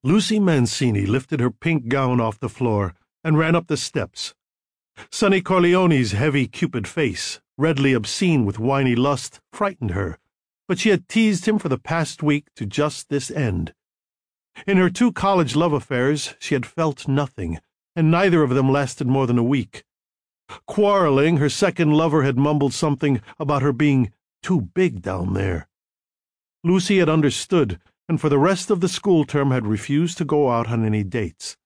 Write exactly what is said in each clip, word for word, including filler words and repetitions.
Lucy Mancini lifted her pink gown off the floor and ran up the steps. Sonny Corleone's heavy Cupid face, redly obscene with whiny lust, frightened her, but she had teased him for the past week to just this end. In her two college love affairs she had felt nothing, and neither of them lasted more than a week. Quarreling, her second lover had mumbled something about her being too big down there. Lucy had understood, and for the rest of the school term had refused to go out on any dates.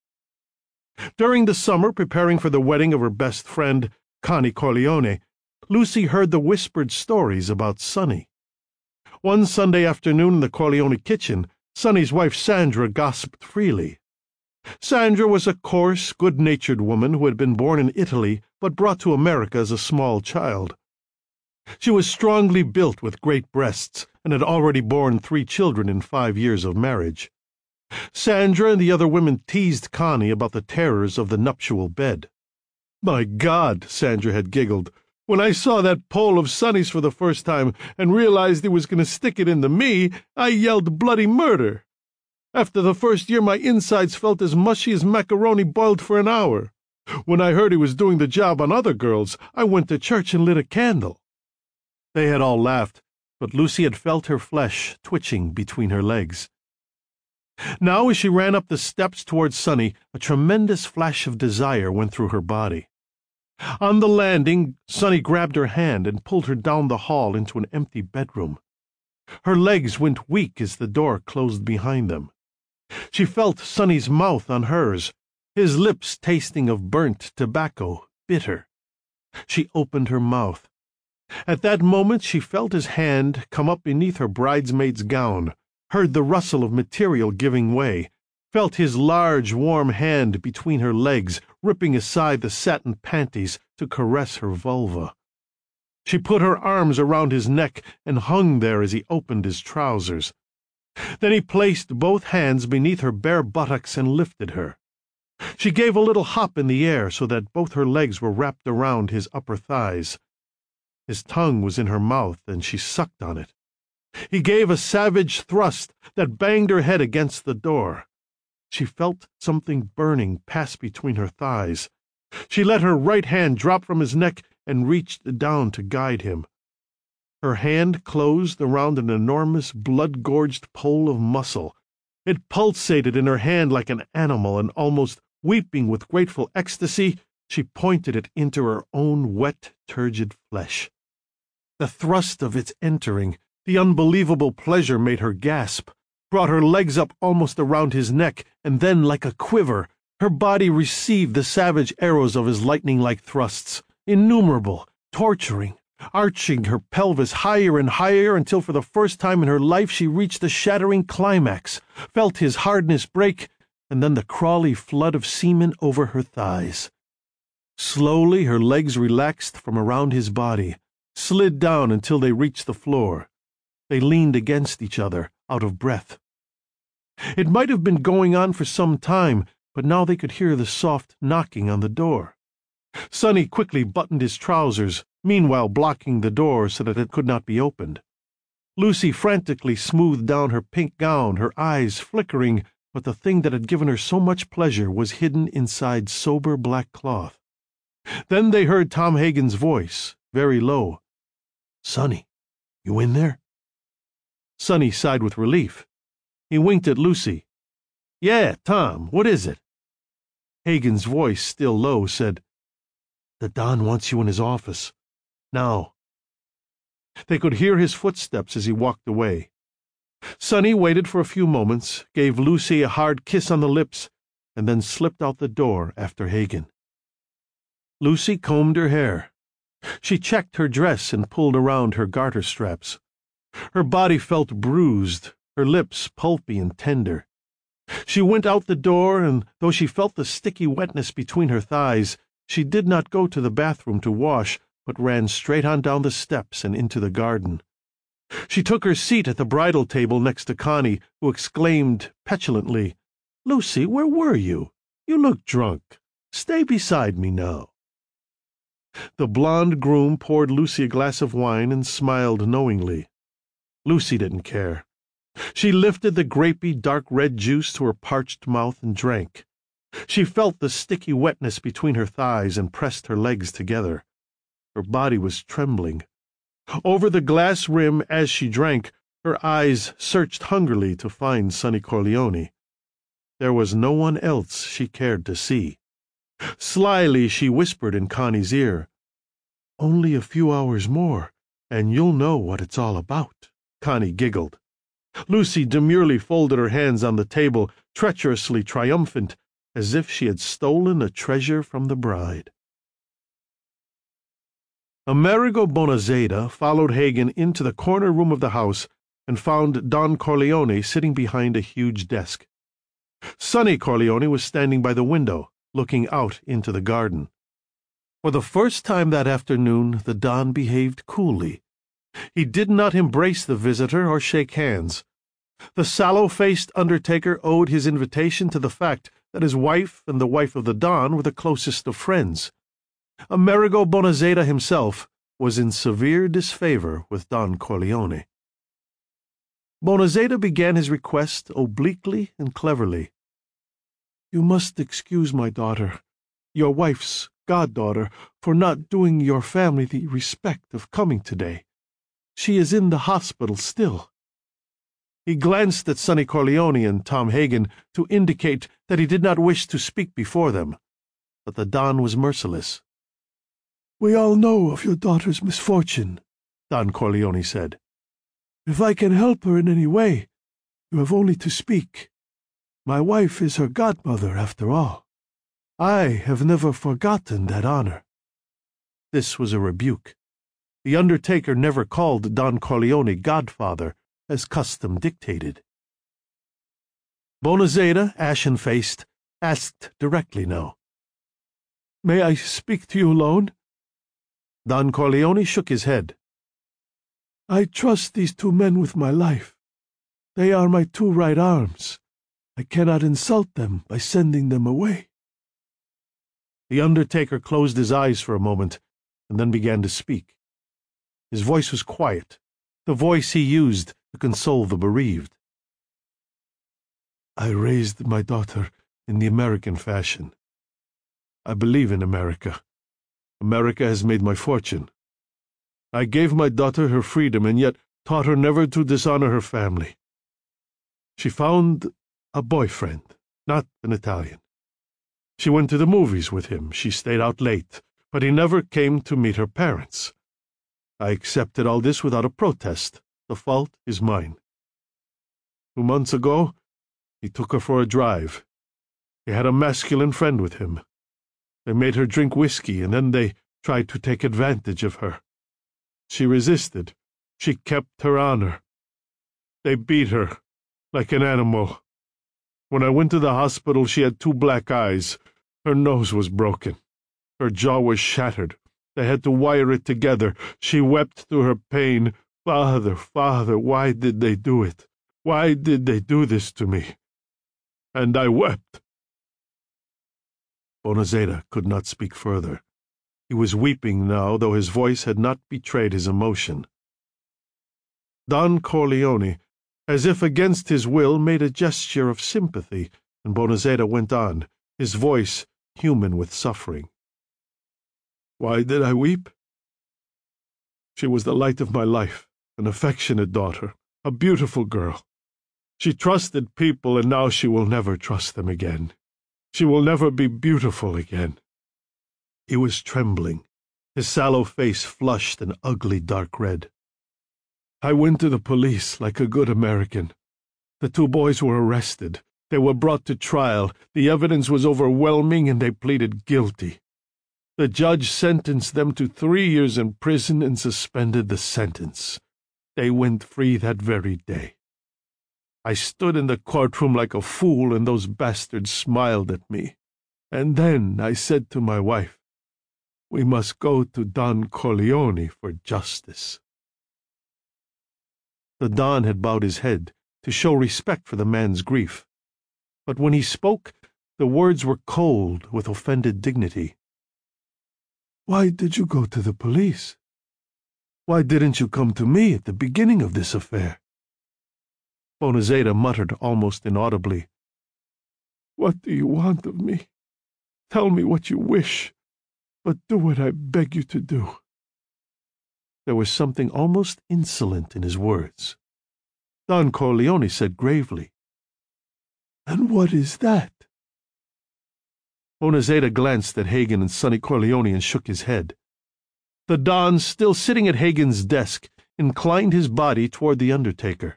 During the summer, preparing for the wedding of her best friend, Connie Corleone, Lucy heard the whispered stories about Sonny. One Sunday afternoon in the Corleone kitchen, Sonny's wife Sandra gossiped freely. Sandra was a coarse, good-natured woman who had been born in Italy but brought to America as a small child. She was strongly built with great breasts and had already borne three children in five years of marriage. Sandra and the other women teased Connie about the terrors of the nuptial bed. "My God," Sandra had giggled, "when I saw that pole of Sonny's for the first time and realized he was going to stick it into me, I yelled bloody murder. After the first year my insides felt as mushy as macaroni boiled for an hour. When I heard he was doing the job on other girls, I went to church and lit a candle." They had all laughed, but Lucy had felt her flesh twitching between her legs. Now, as she ran up the steps towards Sonny, a tremendous flash of desire went through her body. On the landing, Sonny grabbed her hand and pulled her down the hall into an empty bedroom. Her legs went weak as the door closed behind them. She felt Sonny's mouth on hers, his lips tasting of burnt tobacco, bitter. She opened her mouth. At that moment she felt his hand come up beneath her bridesmaid's gown, heard the rustle of material giving way, felt his large, warm hand between her legs, ripping aside the satin panties to caress her vulva. She put her arms around his neck and hung there as he opened his trousers. Then he placed both hands beneath her bare buttocks and lifted her. She gave a little hop in the air so that both her legs were wrapped around his upper thighs. His tongue was in her mouth, and she sucked on it. He gave a savage thrust that banged her head against the door. She felt something burning pass between her thighs. She let her right hand drop from his neck and reached down to guide him. Her hand closed around an enormous blood-gorged pole of muscle. It pulsated in her hand like an animal, and almost weeping with grateful ecstasy, she pointed it into her own wet, turgid flesh. The thrust of its entering, the unbelievable pleasure made her gasp, brought her legs up almost around his neck, and then, like a quiver, her body received the savage arrows of his lightning-like thrusts, innumerable, torturing, arching her pelvis higher and higher until for the first time in her life she reached the shattering climax, felt his hardness break, and then the crawly flood of semen over her thighs. Slowly her legs relaxed from around his body, slid down until they reached the floor. They leaned against each other, out of breath. It might have been going on for some time, but now they could hear the soft knocking on the door. Sonny quickly buttoned his trousers, meanwhile blocking the door so that it could not be opened. Lucy frantically smoothed down her pink gown, her eyes flickering, but the thing that had given her so much pleasure was hidden inside sober black cloth. Then they heard Tom Hagen's voice, very low. "Sonny, you in there?" Sonny sighed with relief. He winked at Lucy. "Yeah, Tom, what is it?" Hagen's voice, still low, said, "The Don wants you in his office. Now." They could hear his footsteps as he walked away. Sonny waited for a few moments, gave Lucy a hard kiss on the lips, and then slipped out the door after Hagen. Lucy combed her hair. She checked her dress and pulled around her garter straps. Her body felt bruised, her lips pulpy and tender. She went out the door, and though she felt the sticky wetness between her thighs, she did not go to the bathroom to wash, but ran straight on down the steps and into the garden. She took her seat at the bridal table next to Connie, who exclaimed petulantly, "Lucy, where were you? You look drunk. Stay beside me now." The blonde groom poured Lucy a glass of wine and smiled knowingly. Lucy didn't care. She lifted the grapey, dark red juice to her parched mouth and drank. She felt the sticky wetness between her thighs and pressed her legs together. Her body was trembling. Over the glass rim as she drank, her eyes searched hungrily to find Sonny Corleone. There was no one else she cared to see. Slyly she whispered in Connie's ear, "Only a few hours more, and you'll know what it's all about." Connie giggled. Lucy demurely folded her hands on the table, treacherously triumphant, as if she had stolen a treasure from the bride. Amerigo Bonazeda followed Hagen into the corner room of the house and found Don Corleone sitting behind a huge desk. Sonny Corleone was standing by the window, looking out into the garden. For the first time that afternoon, the Don behaved coolly. He did not embrace the visitor or shake hands. The sallow-faced undertaker owed his invitation to the fact that his wife and the wife of the Don were the closest of friends. Amerigo Bonazeda himself was in severe disfavor with Don Corleone. Bonazeda began his request obliquely and cleverly. "You must excuse my daughter, your wife's goddaughter, for not doing your family the respect of coming today. She is in the hospital still." He glanced at Sonny Corleone and Tom Hagen to indicate that he did not wish to speak before them, but the Don was merciless. "We all know of your daughter's misfortune," Don Corleone said. "If I can help her in any way, you have only to speak. My wife is her godmother, after all. I have never forgotten that honor." This was a rebuke. The undertaker never called Don Corleone godfather, as custom dictated. Bonazeda, ashen-faced, asked directly now, "May I speak to you alone?" Don Corleone shook his head. "I trust these two men with my life. They are my two right arms. I cannot insult them by sending them away." The undertaker closed his eyes for a moment and then began to speak. His voice was quiet, the voice he used to console the bereaved. "I raised my daughter in the American fashion. I believe in America. America has made my fortune. I gave my daughter her freedom and yet taught her never to dishonor her family. She found a boyfriend, not an Italian. She went to the movies with him. She stayed out late, but he never came to meet her parents. I accepted all this without a protest. The fault is mine. Two months ago, he took her for a drive. He had a masculine friend with him. They made her drink whiskey, and then they tried to take advantage of her. She resisted. She kept her honor. They beat her like an animal. When I went to the hospital, she had two black eyes. Her nose was broken. Her jaw was shattered. They had to wire it together. She wept through her pain. Father, Father, why did they do it? Why did they do this to me? And I wept." Bonazeda could not speak further. He was weeping now, though his voice had not betrayed his emotion. Don Corleone, as if against his will, made a gesture of sympathy, and Bonazeda went on, his voice human with suffering. "Why did I weep? She was the light of my life, an affectionate daughter, a beautiful girl. She trusted people, and now she will never trust them again. She will never be beautiful again." He was trembling, his sallow face flushed an ugly dark red. "I went to the police like a good American. The two boys were arrested. They were brought to trial. The evidence was overwhelming, and they pleaded guilty. The judge sentenced them to three years in prison and suspended the sentence. They went free that very day. I stood in the courtroom like a fool, and those bastards smiled at me. And then I said to my wife, 'We must go to Don Corleone for justice.'" The Don had bowed his head to show respect for the man's grief, but when he spoke, the words were cold with offended dignity. "Why did you go to the police? Why didn't you come to me at the beginning of this affair?" Bonazeda muttered almost inaudibly, "What do you want of me? Tell me what you wish, but do what I beg you to do." There was something almost insolent in his words. Don Corleone said gravely, "And what is that?" Bonazeda glanced at Hagen and Sonny Corleone and shook his head. The Don, still sitting at Hagen's desk, inclined his body toward the undertaker.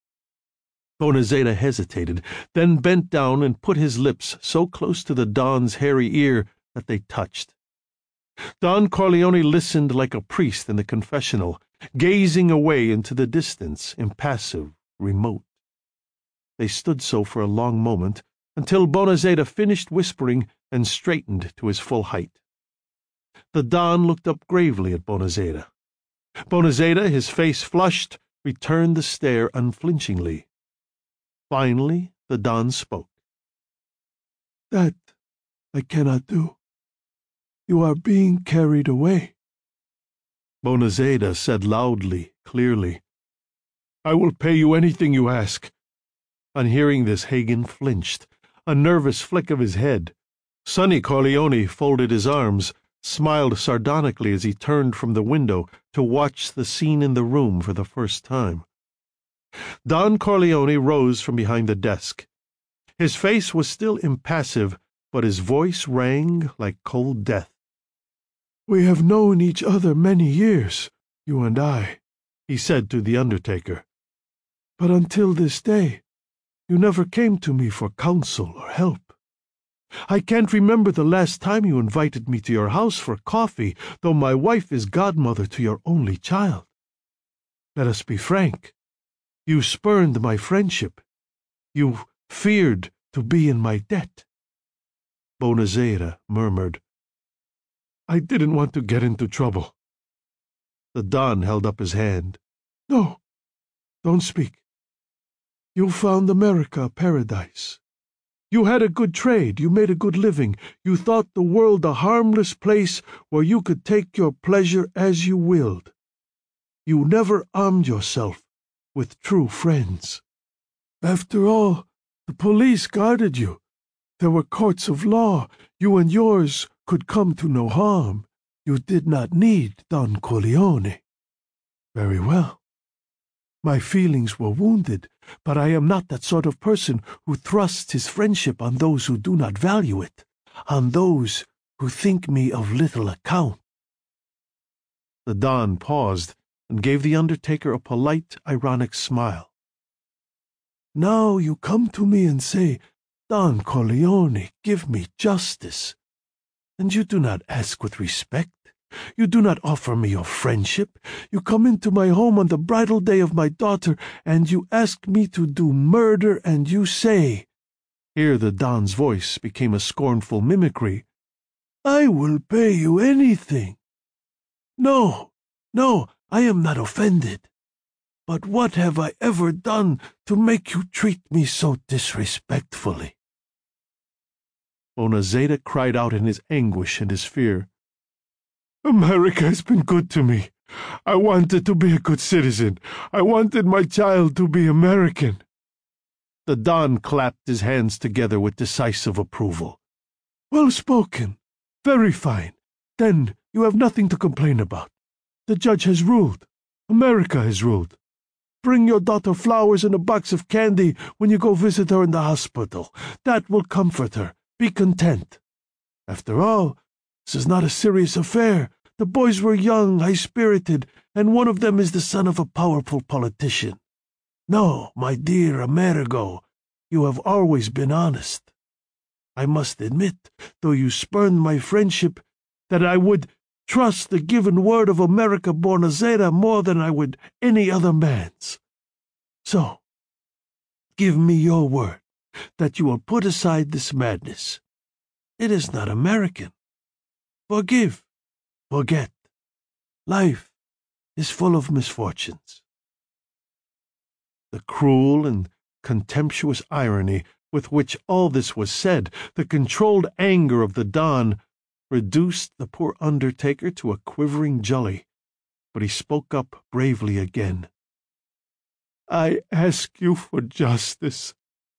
Bonazeda hesitated, then bent down and put his lips so close to the Don's hairy ear that they touched. Don Corleone listened like a priest in the confessional, gazing away into the distance, impassive, remote. They stood so for a long moment, until Bonazeda finished whispering and straightened to his full height. The Don looked up gravely at Bonazeda. Bonazeda, his face flushed, returned the stare unflinchingly. Finally, the Don spoke. "That I cannot do. You are being carried away." Bonazeda said loudly, clearly, "I will pay you anything you ask." On hearing this, Hagen flinched, a nervous flick of his head. Sonny Corleone folded his arms, smiled sardonically as he turned from the window to watch the scene in the room for the first time. Don Corleone rose from behind the desk. His face was still impassive, but his voice rang like cold death. "We have known each other many years, you and I," he said to the undertaker. "But until this day, you never came to me for counsel or help. I can't remember the last time you invited me to your house for coffee, though my wife is godmother to your only child. Let us be frank. You spurned my friendship. You feared to be in my debt." Bonazeda murmured, "I didn't want to get into trouble." The Don held up his hand. "No, don't speak. You found America a paradise. You had a good trade, you made a good living, you thought the world a harmless place where you could take your pleasure as you willed. You never armed yourself with true friends. After all, the police guarded you. There were courts of law. You and yours could come to no harm. You did not need Don Corleone. Very well. My feelings were wounded, but I am not that sort of person who thrusts his friendship on those who do not value it, on those who think me of little account." The Don paused and gave the undertaker a polite, ironic smile. "Now you come to me and say, 'Don Corleone, give me justice.' And you do not ask with respect. You do not offer me your friendship. You come into my home on the bridal day of my daughter, and you ask me to do murder, and you say," here the Don's voice became a scornful mimicry, "I will pay you anything. No, no, I am not offended. But what have I ever done to make you treat me so disrespectfully?" Bonazeda cried out in his anguish and his fear, "America has been good to me. I wanted to be a good citizen. I wanted my child to be American." The Don clapped his hands together with decisive approval. "Well spoken. Very fine. Then you have nothing to complain about. The judge has ruled. America has ruled. Bring your daughter flowers and a box of candy when you go visit her in the hospital. That will comfort her. Be content. After all, this is not a serious affair. The boys were young, high-spirited, and one of them is the son of a powerful politician. No, my dear Amerigo, you have always been honest. I must admit, though you spurned my friendship, that I would trust the given word of America Bonazeda more than I would any other man's. So, give me your word that you will put aside this madness. It is not American. Forgive, forget. Life is full of misfortunes." The cruel and contemptuous irony with which all this was said, the controlled anger of the Don, reduced the poor undertaker to a quivering jelly, but he spoke up bravely again. I ask you for justice."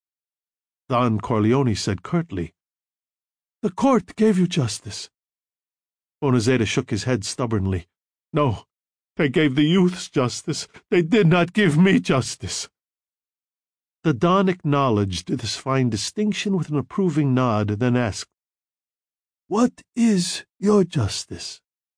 Don Corleone said curtly, "The court gave you justice." Bonazeda shook his head stubbornly. "No, they gave the youths justice. They did not give me justice." The Don acknowledged this fine distinction with an approving nod, then asked, "What is your justice?"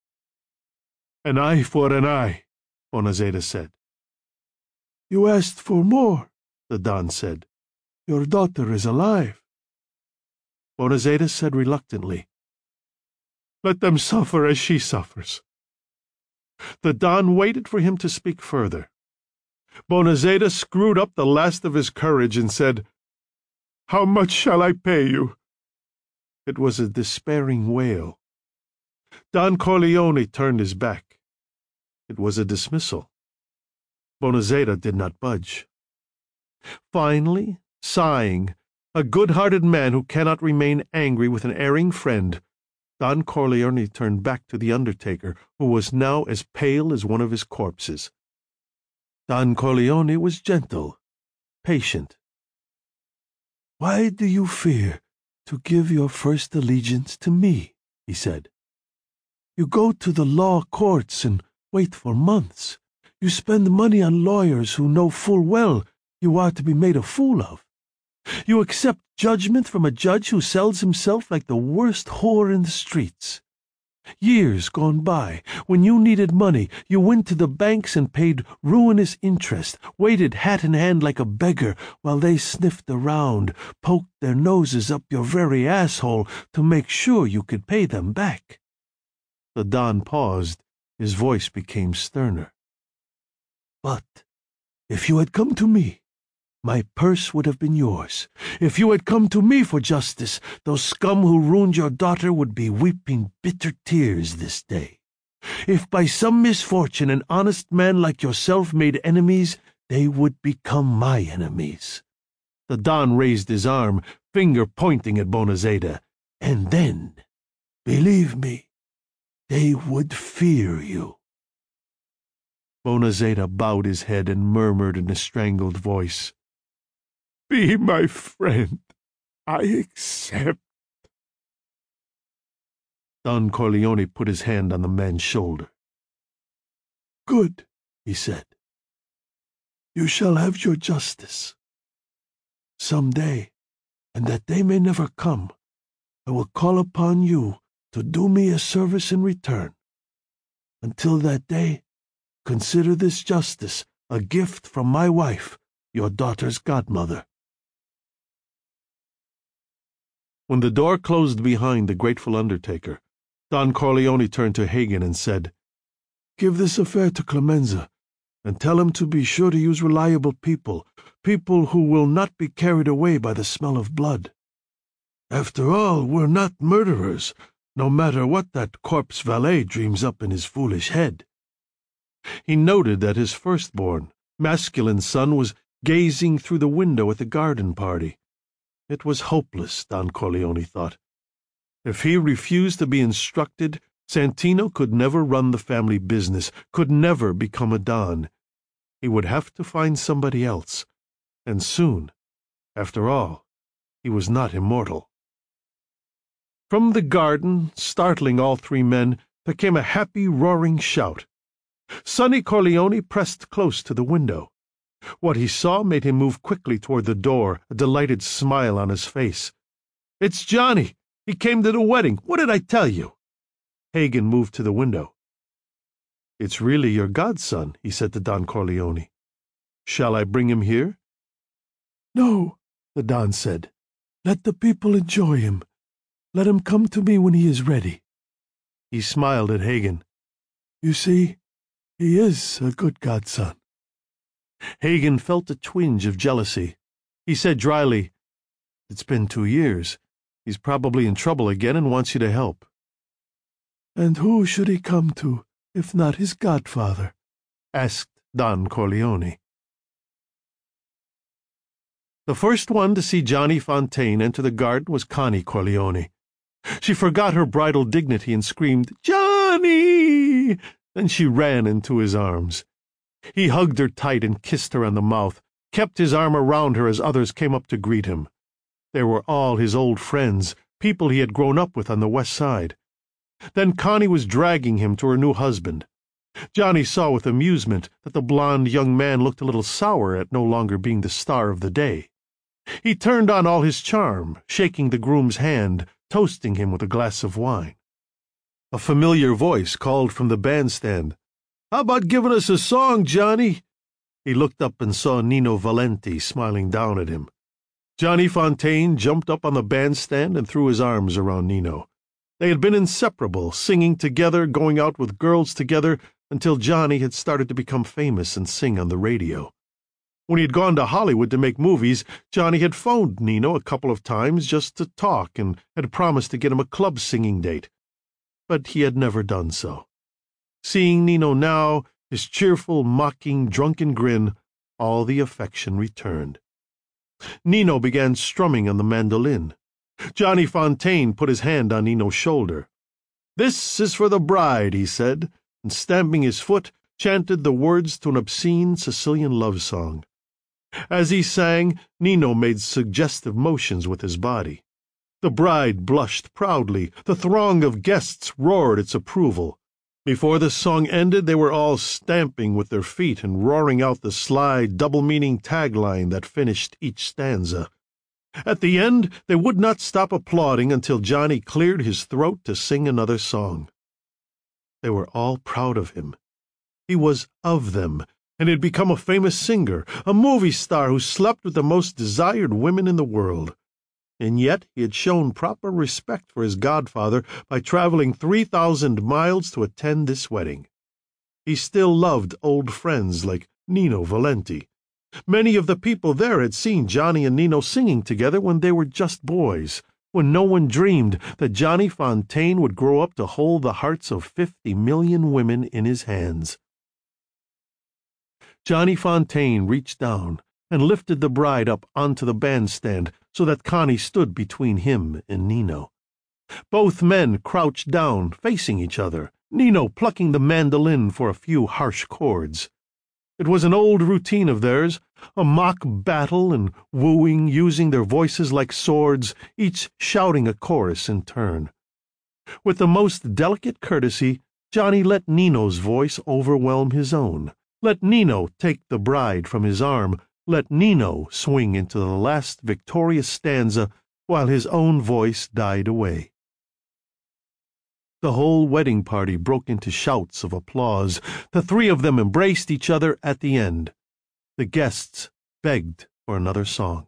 "An eye for an eye," Bonazeda said. "You asked for more," the Don said. "Your daughter is alive." Bonazeda said reluctantly, "Let them suffer as she suffers." The Don waited for him to speak further. Bonazeda screwed up the last of his courage and said, "How much shall I pay you?" It was a despairing wail. Don Corleone turned his back. It was a dismissal. Bonazeda did not budge. Finally, sighing, a good-hearted man who cannot remain angry with an erring friend, Don Corleone turned back to the undertaker, who was now as pale as one of his corpses. Don Corleone was gentle, patient. "Why do you fear to give your first allegiance to me?" he said. "You go to the law courts and wait for months. You spend money on lawyers who know full well you are to be made a fool of. You accept judgment from a judge who sells himself like the worst whore in the streets. Years gone by, when you needed money, you went to the banks and paid ruinous interest, waited hat in hand like a beggar while they sniffed around, poked their noses up your very asshole to make sure you could pay them back." The Don paused. His voice became sterner. "But if you had come to me, my purse would have been yours. If you had come to me for justice, those scum who ruined your daughter would be weeping bitter tears this day. If by some misfortune an honest man like yourself made enemies, they would become my enemies." The Don raised his arm, finger pointing at Bonazeda. "And then, believe me, they would fear you." Bonazeda bowed his head and murmured in a strangled voice, "Be my friend. I accept." Don Corleone put his hand on the man's shoulder. "Good," he said. "You shall have your justice. Some day, and that day may never come, I will call upon you to do me a service in return. Until that day, consider this justice a gift from my wife, your daughter's godmother." When the door closed behind the grateful undertaker, Don Corleone turned to Hagen and said, "Give this affair to Clemenza, and tell him to be sure to use reliable people, people who will not be carried away by the smell of blood. After all, we're not murderers, no matter what that corpse valet dreams up in his foolish head." He noted that his firstborn, masculine son was gazing through the window at the garden party. It was hopeless, Don Corleone thought. If he refused to be instructed, Santino could never run the family business, could never become a Don. He would have to find somebody else, and soon. After all, he was not immortal. From the garden, startling all three men, there came a happy, roaring shout. Sonny Corleone pressed close to the window. What he saw made him move quickly toward the door, a delighted smile on his face. "It's Johnny! He came to the wedding! What did I tell you?" Hagen moved to the window. "It's really your godson," he said to Don Corleone. "Shall I bring him here?" "No," the Don said. "Let the people enjoy him. Let him come to me when he is ready." He smiled at Hagen. "You see, he is a good godson." Hagen felt a twinge of jealousy. He said dryly, "It's been two years. He's probably in trouble again and wants you to help." "And who should he come to, if not his godfather?" asked Don Corleone. The first one to see Johnny Fontaine enter the garden was Connie Corleone. She forgot her bridal dignity and screamed, "Johnny!" Then she ran into his arms. He hugged her tight and kissed her on the mouth, kept his arm around her as others came up to greet him. They were all his old friends, people he had grown up with on the West Side. Then Connie was dragging him to her new husband. Johnny saw with amusement that the blond young man looked a little sour at no longer being the star of the day. He turned on all his charm, shaking the groom's hand, toasting him with a glass of wine. A familiar voice called from the bandstand, "How about giving us a song, Johnny?" He looked up and saw Nino Valenti smiling down at him. Johnny Fontane jumped up on the bandstand and threw his arms around Nino. They had been inseparable, singing together, going out with girls together, until Johnny had started to become famous and sing on the radio. When he had gone to Hollywood to make movies, Johnny had phoned Nino a couple of times just to talk and had promised to get him a club singing date. But he had never done so. Seeing Nino now, his cheerful, mocking, drunken grin, all the affection returned. Nino began strumming on the mandolin. Johnny Fontane put his hand on Nino's shoulder. "This is for the bride," he said, and stamping his foot, chanted the words to an obscene Sicilian love song. As he sang, Nino made suggestive motions with his body. The bride blushed proudly. The throng of guests roared its approval. Before the song ended, they were all stamping with their feet and roaring out the sly, double-meaning tagline that finished each stanza. At the end, they would not stop applauding until Johnny cleared his throat to sing another song. They were all proud of him. He was of them, and had become a famous singer, a movie star who slept with the most desired women in the world. And yet he had shown proper respect for his godfather by traveling three thousand miles to attend this wedding. He still loved old friends like Nino Valenti. Many of the people there had seen Johnny and Nino singing together when they were just boys, when no one dreamed that Johnny Fontane would grow up to hold the hearts of fifty million women in his hands. Johnny Fontane reached down and lifted the bride up onto the bandstand so that Connie stood between him and Nino. Both men crouched down, facing each other, Nino plucking the mandolin for a few harsh chords. It was an old routine of theirs, a mock battle and wooing, using their voices like swords, each shouting a chorus in turn. With the most delicate courtesy, Johnny let Nino's voice overwhelm his own. Let Nino take the bride from his arm, let Nino swing into the last victorious stanza while his own voice died away. The whole wedding party broke into shouts of applause. The three of them embraced each other at the end. The guests begged for another song.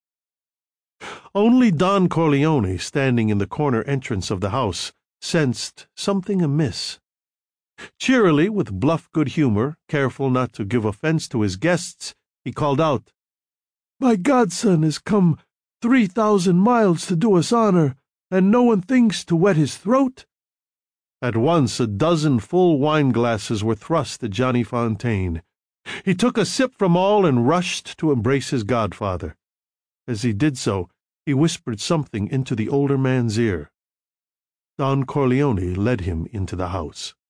Only Don Corleone, standing in the corner entrance of the house, sensed something amiss. Cheerily, with bluff good humor, careful not to give offense to his guests, he called out, "My godson has come three thousand miles to do us honor, and no one thinks to wet his throat?" At once a dozen full wine glasses were thrust at Johnny Fontane. He took a sip from all and rushed to embrace his godfather. As he did so, he whispered something into the older man's ear. Don Corleone led him into the house.